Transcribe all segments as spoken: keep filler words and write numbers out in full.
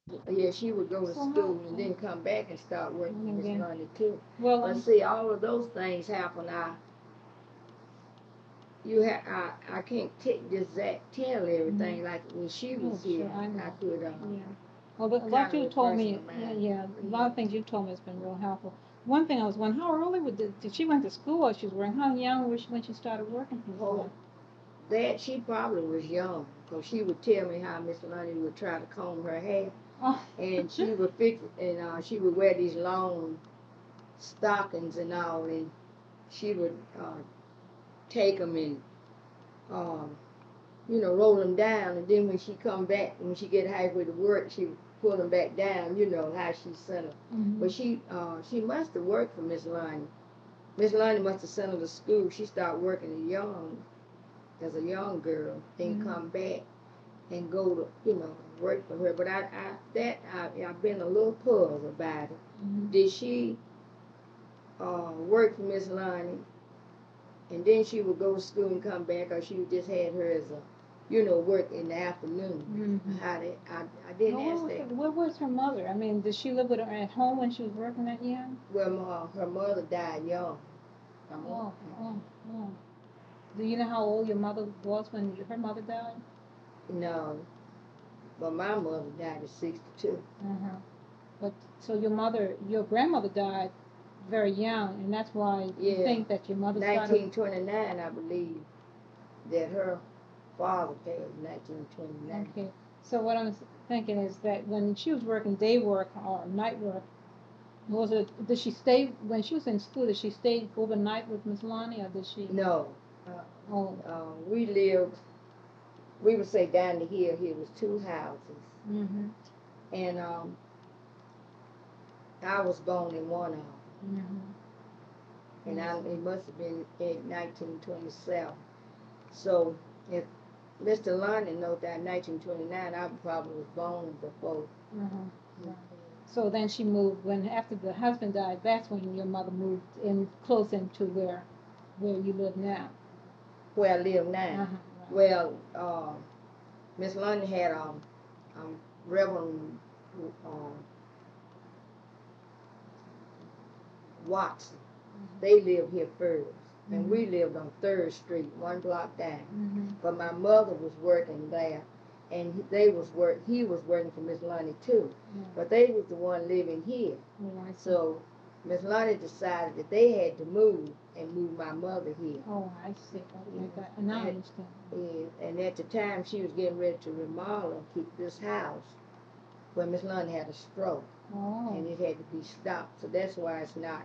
Yeah, she would go to So school how? and then come back and start working for And Miss then, Lundy too. well, But um, see, all of those things happen. I you have I I can't t- exact tell mhm. everything like when she Oh, was here. sure, I I know. could uh, Yeah. Well, but kind what of you told refresh me, my yeah, mind. yeah, a lot Yeah. of things you told me has been real helpful. One thing I was wondering, how early would the, did she went to school or she was working? How young was she when she started working for Miss Oh, Lund? that she probably was young, 'cause she would tell me how Miss Lundy would try to comb her hair, Oh, and she would fix and uh, she would wear these long stockings and all, and she would uh, take them and um, you know, roll them down, and then when she come back, when she get halfway to work, she pull them back down. You know how she sent her. mhm, But she, uh, she must have worked for Miss Lonnie. Miss Lonnie must have sent her to school. She started working young, as a young girl, then mhm, come back and go to, you know, work for her. But I, I that I, I've been a little puzzled about it. mhm. Did she uh, work for Miss Lonnie and then she would go to school and come back, or she just had her as a, you know, work in the afternoon. Mhm. How did I? I didn't Well, where ask was her, that. where was her mother? I mean, did she live with her at home when she was working that young? Well, my, her mother died young. Her mother. Oh, oh, oh. Do you know how old your mother was when her mother died? No, but my mother died at sixty-two. Uh-huh. But so your mother, your grandmother died very young, and that's why you Yeah, think that your mother started. nineteen twenty-nine, I believe that her father passed nineteen twenty-nine. Okay. So what I'm thinking is that when she was working day work or night work, was it, did she stay when she was in school? Did she stay overnight with Miss Lonnie, or did she? No, uh, Oh. uh, we lived. We would say down the hill here was two houses, Mm-hmm. and um, I was born in one of them. Mm-hmm. And I, Yes. it must have been in nineteen twenty-seven. So if Mister London knows that nineteen twenty-nine, I probably was born before. Uh-huh. Right. So then she moved when after the husband died. That's when your mother moved in close into where where you live now. Where I live now. Uh-huh. Right. Well, uh, Miss London had um, um Reverend um, Watson. They lived here first, and we Mm-hmm. lived on Third Street, one block down. Mm-hmm. But my mother was working there, and they was work. He was working for Miss Lonnie too, Yeah. but they was the one living here. Oh, I see. So Miss Lonnie decided that they had to move and move my mother here. Oh, I see. Okay, Yeah. got, now I And, understand. yeah, and at the time she was getting ready to remodel and keep this house, but Miss Lonnie had a stroke, Oh. and it had to be stopped. So that's why it's not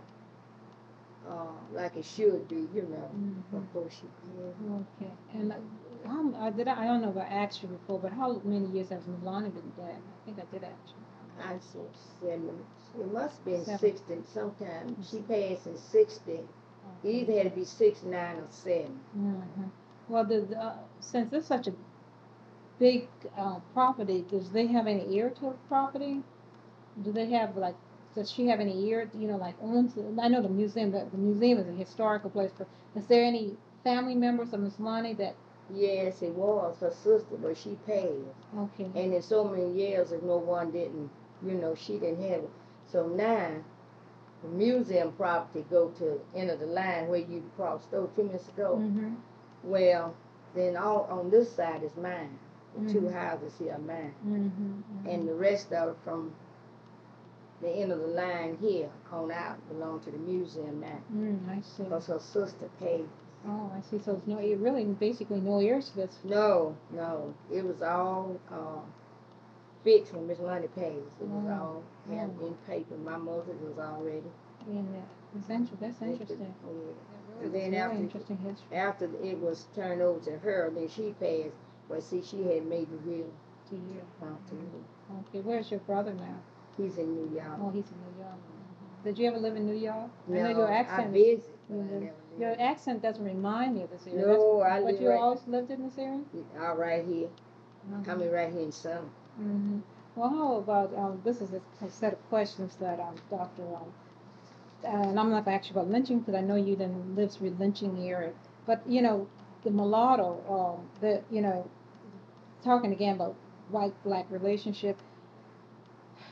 uh, like it should be, you know, Mm-hmm. before she did. Okay. And uh, how I did I, I don't know if I asked you before, but how many years has Milani been dead? I think I did ask you. I said seven. It must have been Seven. sixty sometime. She passed in sixty. It Okay. either had to be six, nine, or seven. Mm-hmm. Well, the, the uh, since it's such a big uh, property, does they have any heir to the property? Do they have like? Does she have any heir? You know, like owns? it? I know the museum. The, the museum is a historical place, but is there any family members of Miss Lonnie that? Yes, it was her sister, but she passed. Okay. And in so many years, if no one didn't, you know, she didn't have it. So now, the museum property go to the end of the line where you crossed over two minutes ago. Mm-hmm. Well, then all on this side is mine. The Mm-hmm. two houses here are mine. Mm-hmm. Mm-hmm. And the rest of it from the end of the line here on out belong to the museum now. Mm, I see. Because her sister paid. Oh, I see. So it's no, it really basically no heirs to this. No, no. It was all uh, fixed when Miss Lundy passed. It was Oh, all had oh. in paper. My mother was already. Yeah, that's inter- that's interesting. Yeah. That And really is then very after interesting history. after it was turned over to her, then she passed. But see, she had made the will To you. uh, to me. Okay, where's your brother now? He's in New York. Oh, he's in New York. Did you ever live in New York? I know your No, I accent is. visit, but You I live, never your lived. accent doesn't remind me of this area. No, I That's, but live you right, always lived in this area? all right here. Uh-huh. Coming right here in summer. Mm-hmm. Well, how about um, this is a, a set of questions that um, Doctor Um, and I'm not going to ask you about lynching because I know you didn't live through lynching area. But you know, the mulatto, um, the you know, talking again about white black relationship.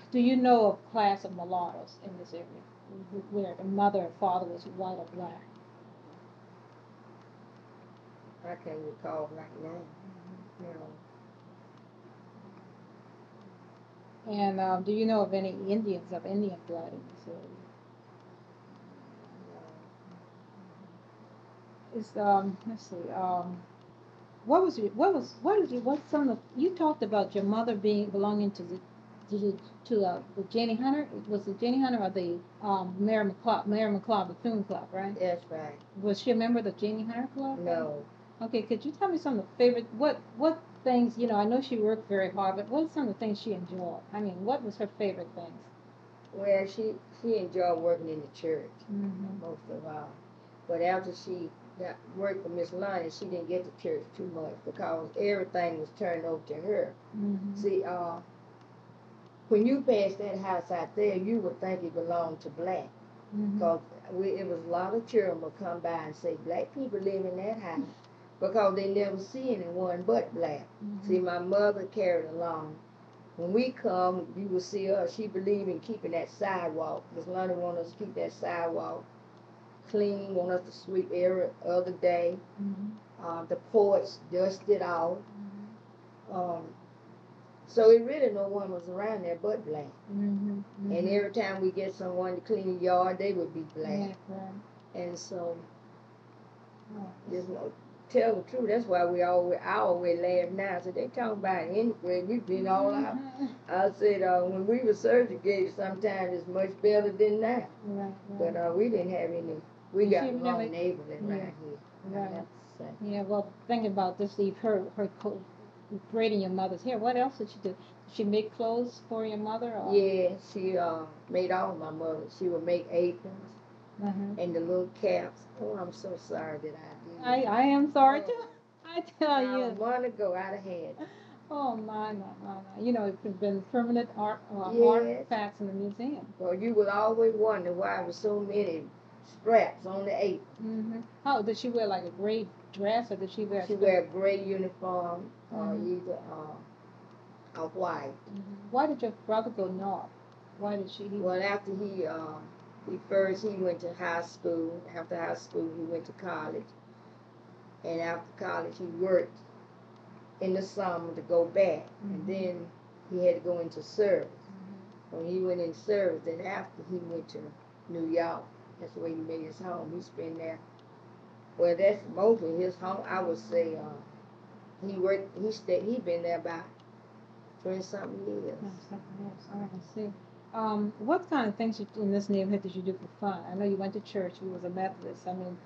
Do you know of class of mulattoes in this area wh- where the mother and father was white or black? I can't recall right now. You know, And um, do you know of any Indians of Indian blood in this area? It's um, let's see. Um, what was your, what was what is your, what's some of the, you talked about your mother being belonging to the to the, to uh, the Jenny Hunter. Was it Jenny Hunter or the um, Mary McLeod Mary McLeod Bethune Club, right? that's right. Was she a member of the Jenny Hunter Club? No. Okay, could you tell me some of the favorite what what things, you know, I know she worked very hard, but what are some of the things she enjoyed? I mean, what was her favorite things? Well, she she enjoyed working in the church Mm-hmm. most of all. But after she got worked for Miss Lonnie, she didn't get to church too much because everything was turned over to her. Mm-hmm. See, uh, when you passed that house out there, you would think it belonged to black. Mm-hmm. Because we, it was a lot of children would come by and say, black people live in that house. Because they never see anyone but black. Mm-hmm. See, my mother carried along. When we come, you will see her. She believed in keeping that sidewalk. Miss Lonnie wanted us to keep that sidewalk clean, want us to sweep every other day. Mm-hmm. Uh, the porch dusted off. Mm-hmm. Um, so it really no one was around there but black. Mm-hmm. Mm-hmm. And every time we get someone to clean the yard, they would be black. Yeah, right. And so, Oh, just no, tell the truth. That's why we always, I always laugh now. So they talk about anything. We've been all out. mm-hmm. I said, uh, when we were subjugated, sometimes it's much better than now. Right, But right. uh, we didn't have any. We You got see, along really- neighborly yeah, around here. I right. have to say. Yeah, well, thinking about this, Eve, her her co- braiding your mother's hair. What else did she do? Did she make clothes for your mother? Or? Yeah, she uh, made all my mother. She would make aprons Uh-huh. and the little caps. Oh, I'm so sorry that I I did. I am sorry Oh, too. I tell Not a you. month ago, I'd have had it. Oh my my my my. You know, it's been permanent art uh, Yes. artifacts in the museum. Well, you would always wonder why there was so many straps on the apron. Mm-hmm. Oh, did she wear like a gray dress or did she wear? She a wear a gray uniform or Mhm. either uh, a white. Mm-hmm. Why did your brother go north? Why did she? He Well, after he uh, he first he went to high school. After high school, he went to college, and after college, he worked in the summer to go back, Mhm. and then he had to go into service. Mm-hmm. When he went in service, then after he went to New York, that's where he made his home. He spent there. Well, that's mostly his home. I would say uh, he worked. He stayed. He been there about twenty something years. Oh, something else. All right, I see. Um, what kind of things you, in this neighborhood did you do for fun? I know you went to church. You was a Methodist. I mean,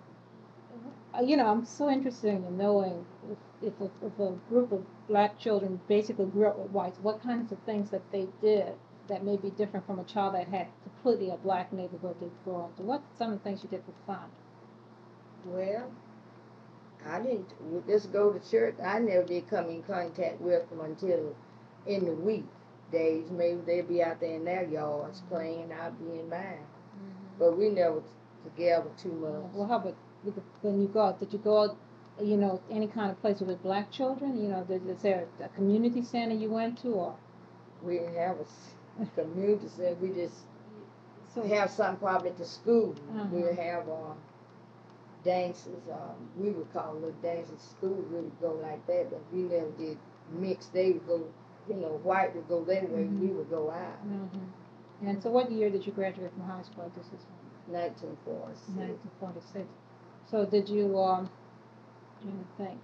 uh, you know, I'm so interested in knowing if if a, if a group of black children basically grew up with whites, what kinds of things that they did that may be different from a child that had completely a black neighborhood to grow up to. What some of the things you did for fun? Well, I didn't w- just go to church. I never did come in contact with them until in the week days. Maybe they'd be out there in their yards playing. I'd be in mine. But we never t- together too much. Well, how about with the, when you go out? Did you go out, you know, any kind of place with black children? You know, did, is there a community center you went to, or We didn't have a s- community center. We just so? have something probably at the school. Uh-huh. We'd have uh, dances. Um, we would call little dances. School we would go like that, but we never did mix. They would go, you know, white would go their way. Mhm. We would go out. Mm-hmm. And so, what year did you graduate from high school? This is nineteen forty-six. nineteen forty-six. So, did you um? Trying to think.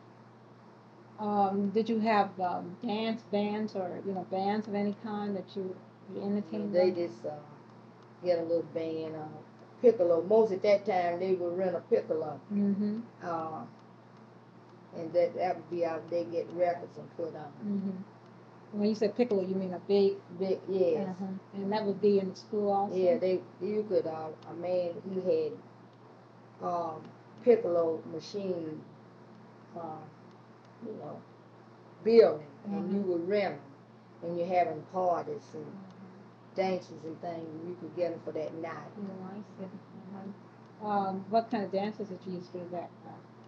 Um, did you have um, dance bands or you know bands of any kind that you, you entertained? They them? just uh, get a little band, uh, piccolo. Most at that time they would rent a piccolo, Mm-hmm. uh, and that that would be out. They get records and put on. Mm-hmm. When you said piccolo, you mean a big? Big, yes. Uh-huh. And that would be in the school also? Yeah, they you could uh, a man he had um, piccolo machine, uh, you know, building, and you Uh-huh. would rent them, and you're having parties and dances and things. You could get them for that night. Oh, I see. Uh-huh. Um, what kind of dances did you use to do that?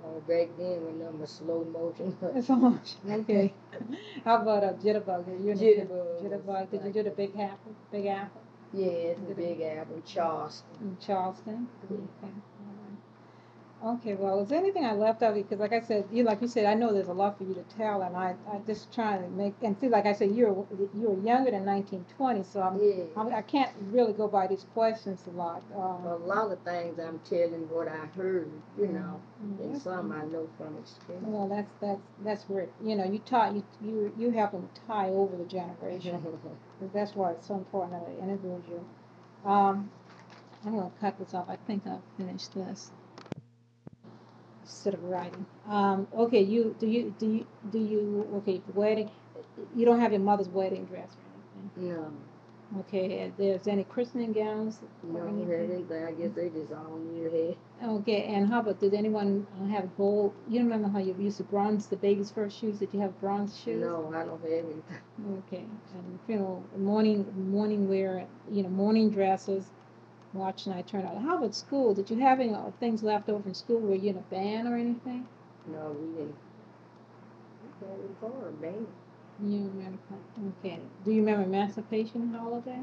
Uh, back then, when there was slow motion. It's so much. Okay. How about a jitterbug? Are you in a jit- Jitterbug. Jitterbug. Did you like do the that. Big Apple? Big Apple Yeah, it's a Did it- big apple, Charleston. in Charleston? Yeah. Okay. All right. Okay, well, is there anything I left out? Because like I said, you like you said, I know there's a lot for you to tell, and I I just trying to make and see, like I said, you're you're younger than nineteen twenty, so I'm, Yeah. I'm I can't really go by these questions a lot. A Um, lot of things I'm telling what I heard, you know, mm, and that's- some I know from experience. well, that's that's that's great. You know, you taught you you you help them tie over the generation. 'Cause that's why it's so important that I interviewed you. Um, I'm gonna cut this off. I think I'll finish this instead of writing. Um, okay, you do you do you do you okay wedding? You don't have your mother's wedding dress or anything. No, Okay, and there's any christening gowns no, or have anything? anything. I guess they just all in your head. Okay, and how about did anyone uh, have gold? You remember how you used to bronze the baby's first shoes? Did you have bronze shoes? No, I don't have anything. Okay, and you know, morning morning wear, you know, morning dresses, watch night turnout. How about school? Did you have any uh, things left over from school? Were you in a band or anything? No, we didn't. We had it for a band. You remember? Okay. Do you remember Emancipation Holiday?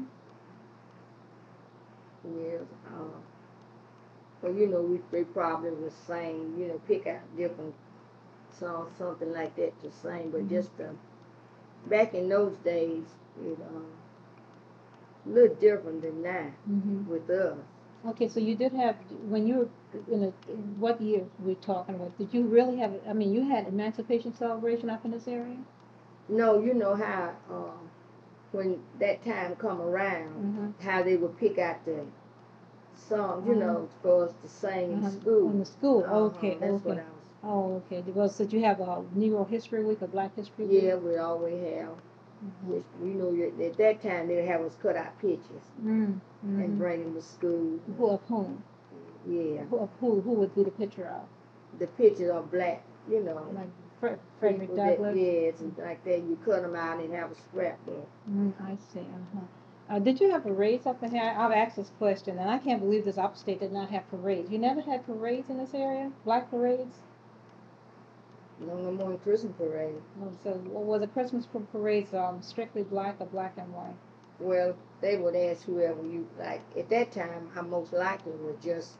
Yes. Uh, well, you know, we they probably was saying, you know, pick out different songs, something like that to sing, but Mhm. just uh, back in those days, it um, a little different than now Mm-hmm. with us. Okay, so you did have when you were in a what year we talking about? Did you really have? I mean, you had Emancipation celebration up in this area? No, you know how um, when that time come around, Mm-hmm. how they would pick out the songs, you Uh-huh. know, for us to sing in Uh-huh. school. In the school. Uh-huh, Okay. that's Okay. what I was. Oh, okay. Well, so did you have a Negro History Week or Black History Week? Yeah, we always have. Mm-hmm. Which, you know, at that time they'd have us cut out pictures Mm-hmm. and bring them to school. Who of whom? Yeah, Who of who? Who would be the picture of? the pictures are black, you know. Like Fre- Frederick people that- Douglass. yes, and like that. You cut them out and have a scrapbook. Mm, I see. Uh-huh. Uh, did you have parades up in here? I've asked this question, and I can't believe this upstate did not have parades. You never had parades in this area? Black parades? No, no more Christmas parade. Oh, so what was the Christmas pa- parades um, strictly black or black and white? Well, they would ask whoever you like. At that time, I most likely was just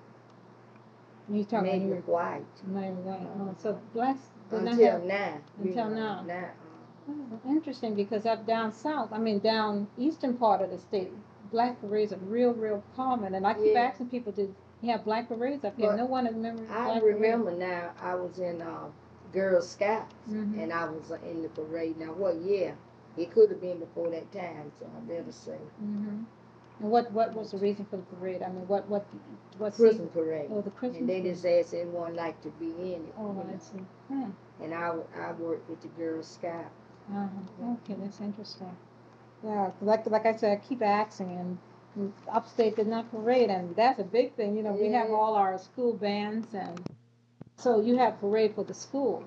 You talking maybe about white. maybe white? Oh, so blacks did not Until have. now. you Until know, now. Now. Oh, interesting, because up down south, I mean down eastern part of the state, black parades are real, real common. And I keep Yeah. asking people, did you have black parades up here? But No one remembers I black remember now. I was in uh, Girl Scouts, Mhm. and I was uh, in the parade. Now, what year? It could have been before that time, so I better say hmm And what what was the reason for the parade? I mean, what what what Christmas season? parade. Oh, the Christmas And they parade. just asked anyone like to be in it. Oh, you I know. see. Hmm. And I, I worked with the Girl Scout. Uh-huh. Okay, that's interesting. Yeah, 'cause like like I said, I keep asking, and and upstate did not parade, and that's a big thing. You know, we have Yeah. all our school bands, and so you have parade for the school,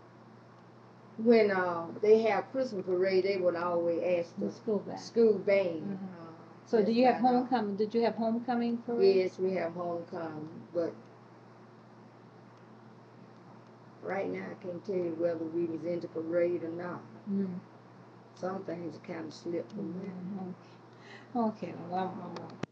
When uh, they have Christmas parade, they would always ask the the school band. school band. Mhm. Uh, So do that's you have about all. homecoming? Did you have homecoming parade? Yes, we have homecoming, but right now I can't tell you whether we was into parade or not. Mm. Some things kind of slipped from me. Mhm. Okay, well, I'm, I'm,